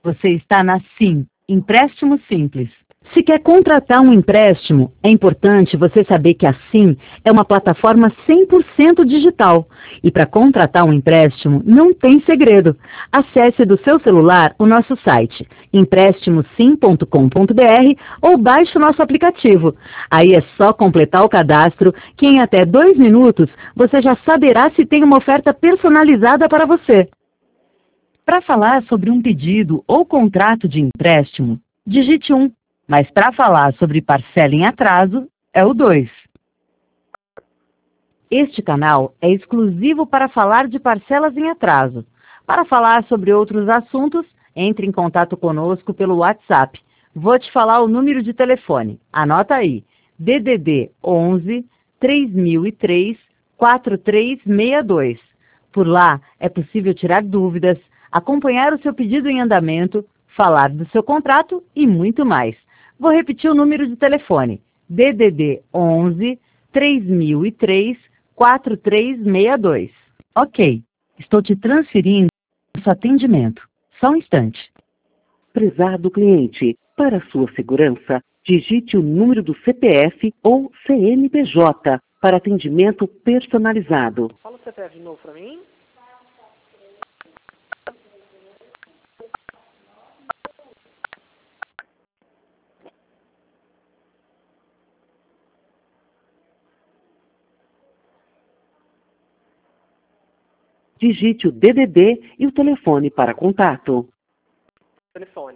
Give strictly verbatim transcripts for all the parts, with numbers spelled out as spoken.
Você está na Sim, Empréstimo Simples. Se quer contratar um empréstimo, é importante você saber que a Sim é uma plataforma cem por cento digital. E para contratar um empréstimo, não tem segredo. Acesse do seu celular o nosso site, empréstimo sim ponto com ponto br, ou baixe o nosso aplicativo. Aí é só completar o cadastro, que em até dois minutos você já saberá se tem uma oferta personalizada para você. Para falar sobre um pedido ou contrato de empréstimo, digite um. Mas para falar sobre parcela em atraso, é o dois. Este canal é exclusivo para falar de parcelas em atraso. Para falar sobre outros assuntos, entre em contato conosco pelo WhatsApp. Vou te falar o número de telefone. Anota aí. D D D onze, três mil e três, quatro três seis dois. Por lá é possível tirar dúvidas, acompanhar o seu pedido em andamento, falar do seu contrato e muito mais. Vou repetir o número de telefone. D D D onze, três mil e três, quatro três seis dois. Ok, estou te transferindo o seu atendimento. Só um instante. Prezado cliente, para sua segurança, digite o número do C P F ou C N P J para atendimento personalizado. Fala o C P F de novo para mim. Digite o D D D e o telefone para contato. Telefone.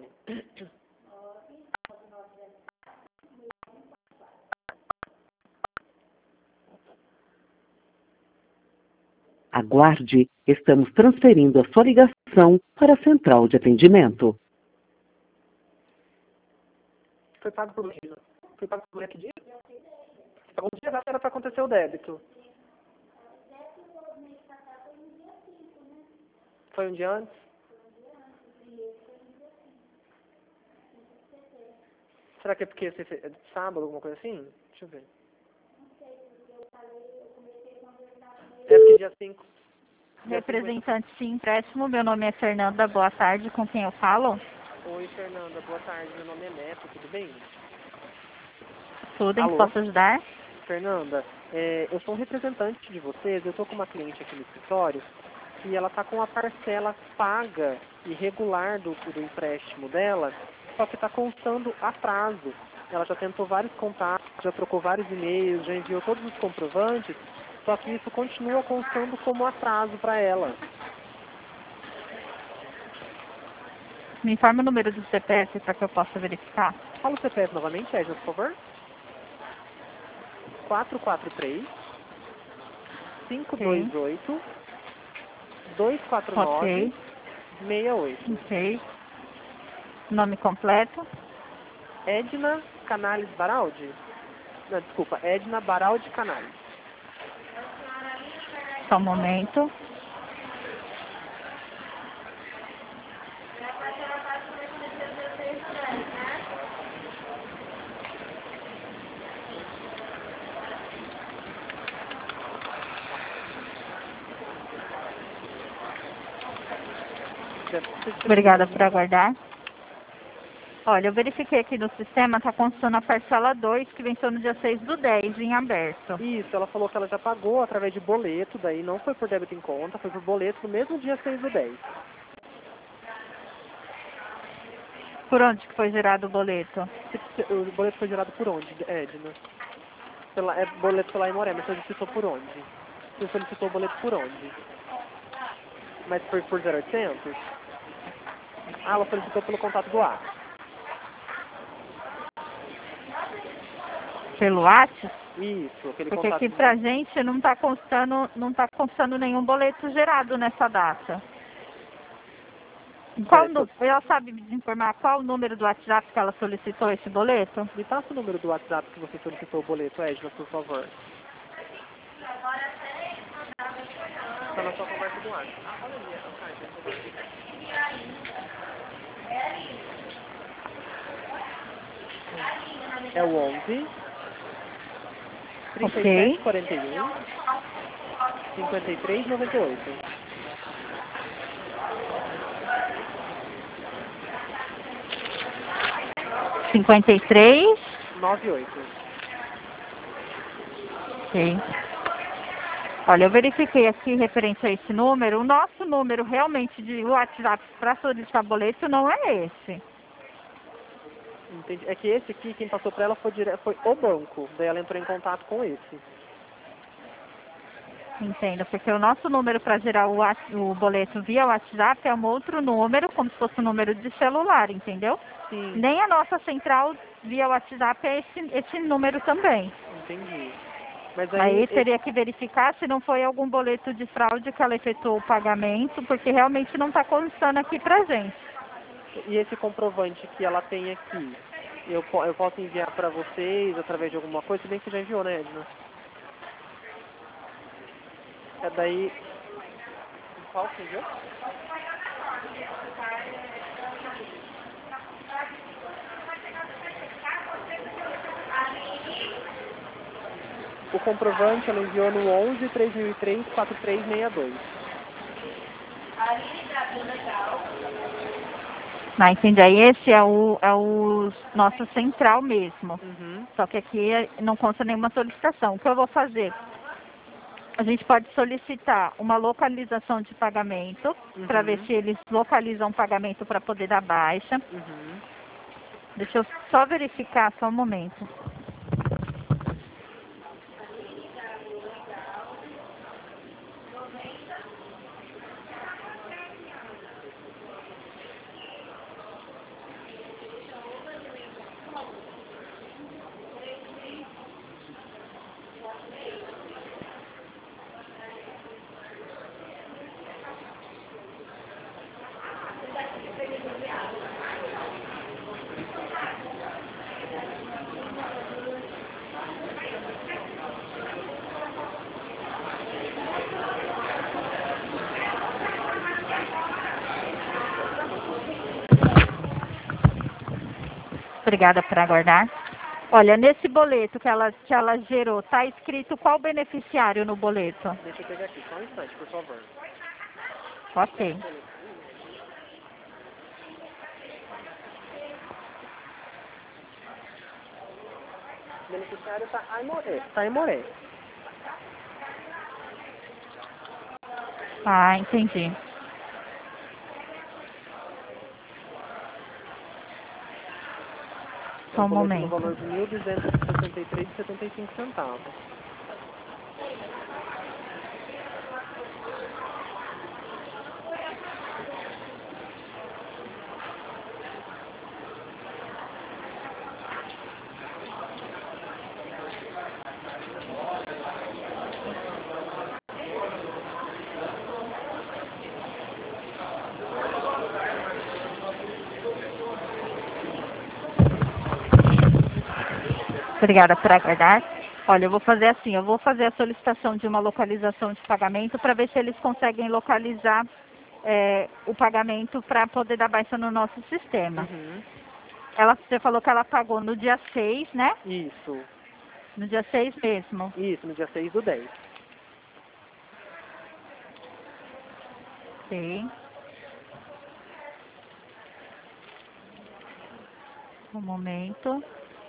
Aguarde, estamos transferindo a sua ligação para a central de atendimento. Foi pago por mês. Foi pago por que dia? Algum dia já era para acontecer o débito. Foi um dia antes? Será que é porque você fez sábado, alguma coisa assim? Deixa eu ver. É porque dia cinco. Representante Sim Empréstimo, meu nome é Fernanda, boa tarde, com quem eu falo? Oi, Fernanda, boa tarde, meu nome é Neto, tudo bem? Tudo em que Alô? posso ajudar? Fernanda, é, eu sou um representante de vocês, eu estou com uma cliente aqui no escritório e ela está com a parcela paga e regular do, do empréstimo dela, só que está constando atraso. Ela já tentou vários contatos, já trocou vários e-mails, já enviou todos os comprovantes, só que isso continua constando como atraso para ela. Me informa o número do C P F para que eu possa verificar. Fala o C P F novamente, Edna, por favor. quatro quatro três, cinco dois oito, dois quatro nove, seis oito. Ok. Nome completo? Edna Canales Baraldi? Não, desculpa, Edna Baraldi Canales. Só um momento. Obrigada por aguardar. Olha, eu verifiquei aqui no sistema, está constando a parcela dois, que venceu no dia seis do dez, em aberto. Isso, ela falou que ela já pagou através de boleto, daí não foi por débito em conta, foi por boleto no mesmo dia seis do dez. Por onde que foi gerado o boleto? O boleto foi gerado por onde, Edna? Pela, é boleto pela Imoré, mas você solicitou por onde? Você solicitou o boleto por onde? Mas foi por zero oitocentos? Ah, ela solicitou pelo contato do ar. Pelo WhatsApp? Isso, aquele Porque contato. aqui pra gente não está constando, não tá constando nenhum boleto gerado nessa data. Qual, Certo. ela sabe me informar qual o número do WhatsApp que ela solicitou esse boleto? Me passa o número do WhatsApp que você solicitou o boleto, Edna, por favor. Está na sua conversa do ar. É o onze, trinta e sete, quarenta e um, cinquenta e três, noventa e oito. cinquenta e três. noventa e oito. Ok. Olha, eu verifiquei aqui referente a esse número. O nosso número realmente de WhatsApp para solicitar boleto não é esse. Entendi. É que esse aqui, quem passou para ela foi, dire... foi o banco. Daí ela entrou em contato com esse. Entendo, porque o nosso número para gerar o, o boleto via WhatsApp é um outro número, como se fosse um número de celular, entendeu? Sim. Nem a nossa central via WhatsApp é esse, esse número também. Entendi. Mas aí, Aí teria que verificar se não foi algum boleto de fraude que ela efetuou o pagamento, porque realmente não está constando aqui pra gente. E esse comprovante que ela tem aqui, eu, eu posso enviar para vocês através de alguma coisa? Se bem que você já enviou, né, Edna? É daí... Qual que enviou? O comprovante ela enviou no onze, três mil e três, quatro três seis dois. Ah, entendi. Aí esse é o, é o nosso central mesmo. Uhum. Só que aqui não consta nenhuma solicitação. O que eu vou fazer? A gente pode solicitar uma localização de pagamento, Uhum. para ver se eles localizam o pagamento para poder dar baixa. Uhum. Deixa eu só verificar, só um momento. Obrigada por aguardar. Olha, nesse boleto que ela, que ela gerou, está escrito qual beneficiário no boleto? Deixa eu pegar aqui, só um instante, por favor. Ok. O beneficiário está Aimoré. Tá Aimoré. Ah, entendi. Só um No momento. valor de mil duzentos e sessenta e três reais e setenta e cinco centavos. Obrigada por aguardar. Olha, eu vou fazer assim, eu vou fazer a solicitação de uma localização de pagamento para ver se eles conseguem localizar é, o pagamento para poder dar baixa no nosso sistema. Uhum. Ela, você falou que ela pagou no dia seis, né? Isso. No dia seis mesmo. Isso, no dia seis do dez. Sim. Um momento.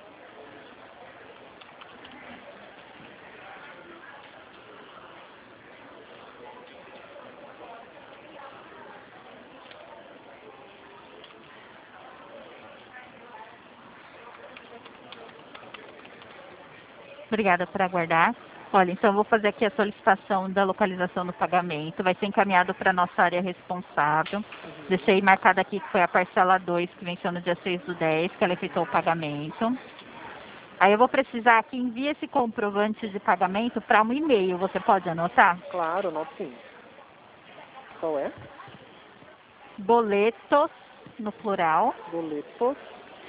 Obrigada por aguardar. Olha, então eu vou fazer aqui a solicitação da localização do pagamento. Vai ser encaminhado para a nossa área responsável. Uhum. Deixei marcado aqui que foi a parcela dois, que venceu no dia seis do dez, que ela efetuou o pagamento. Aí eu vou precisar que envie esse comprovante de pagamento para um e-mail. Você pode anotar? Claro, não sim. Qual é? Boletos, no plural, Boletos.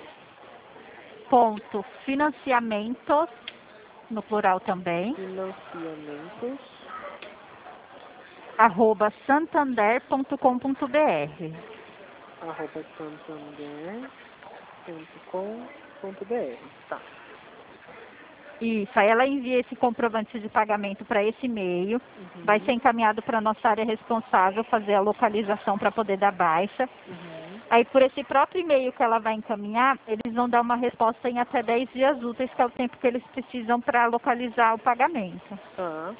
ponto financiamentos, no plural também, Financiamentos. arroba santander ponto com ponto br. Arroba santander ponto com ponto br. Tá. Isso, aí ela envia esse comprovante de pagamento para esse e-mail, Uhum. vai ser encaminhado para a nossa área responsável fazer a localização para poder dar baixa. Uhum. Aí, por esse próprio e-mail que ela vai encaminhar, eles vão dar uma resposta em até dez dias úteis, que é o tempo que eles precisam para localizar o pagamento. Tá.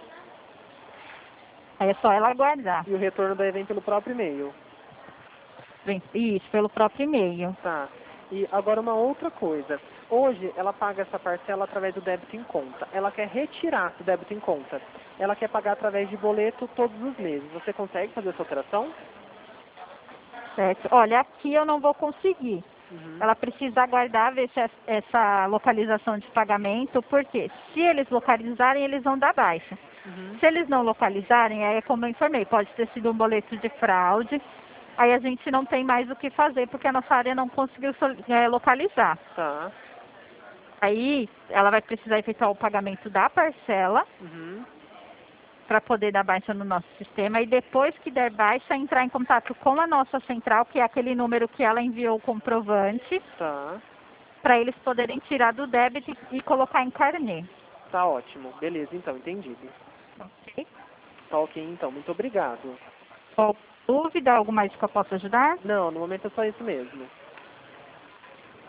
Aí é só ela aguardar. E o retorno daí vem pelo próprio e-mail. Vem- Isso, pelo próprio e-mail. Tá. E agora uma outra coisa. Hoje ela paga essa parcela através do débito em conta. Ela quer retirar esse débito em conta. Ela quer pagar através de boleto todos os meses. Você consegue fazer essa operação? Certo? Olha, aqui eu não vou conseguir. Uhum. Ela precisa aguardar ver se es- essa localização de pagamento, porque se eles localizarem, eles vão dar baixa. Uhum. Se eles não localizarem, aí é como eu informei, pode ter sido um boleto de fraude, aí a gente não tem mais o que fazer, porque a nossa área não conseguiu sol- eh, localizar. Tá. Aí ela vai precisar efetuar o pagamento da parcela Uhum. para poder dar baixa no nosso sistema, e depois que der baixa, entrar em contato com a nossa central, que é aquele número que ela enviou o comprovante, Tá. para eles poderem tirar do débito e colocar em carnê. Tá ótimo. Beleza, então, entendido. Ok? Tá ok, então. Muito obrigado. Qual dúvida, algo mais que eu possa ajudar? Não, no momento é só isso mesmo.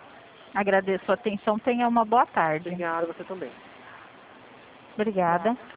Agradeço a atenção, tenha uma boa tarde. Obrigado, você também. Obrigada.